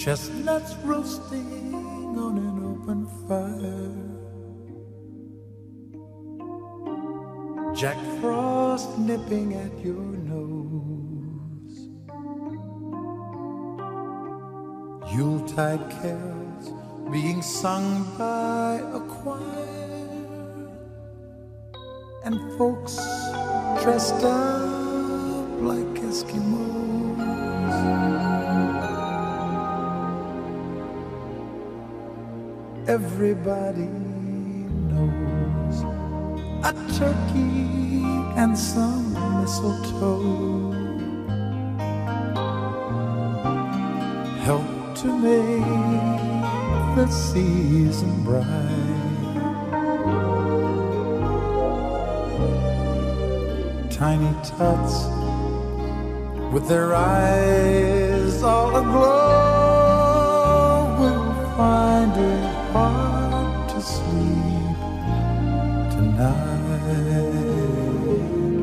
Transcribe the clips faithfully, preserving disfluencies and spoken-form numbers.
chestnuts roasting on an open fire, Jack Frost nipping at your nose, Yuletide carols being sung by a choir, and folks dressed up like Eskimos. Everybody knows a turkey and some mistletoe help to make the season bright. Tiny tots with their eyes all aglow will find it hard to sleep tonight.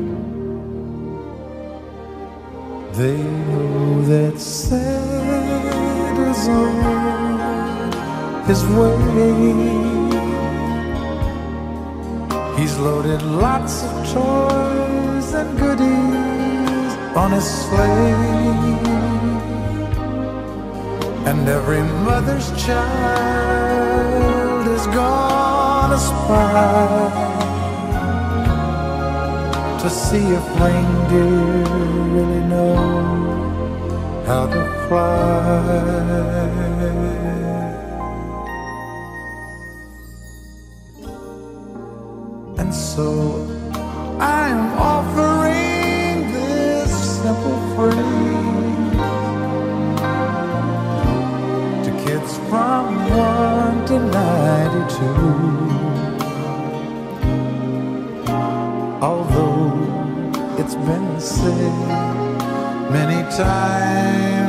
They know that Santa's on his way. He's loaded lots of toys and goodies on his sleigh, and every mother's child is gonna spy to see if reindeer really know how to fly. And so I'm offering this simple phrase to kids from one to ninety-two. Although it's been said many times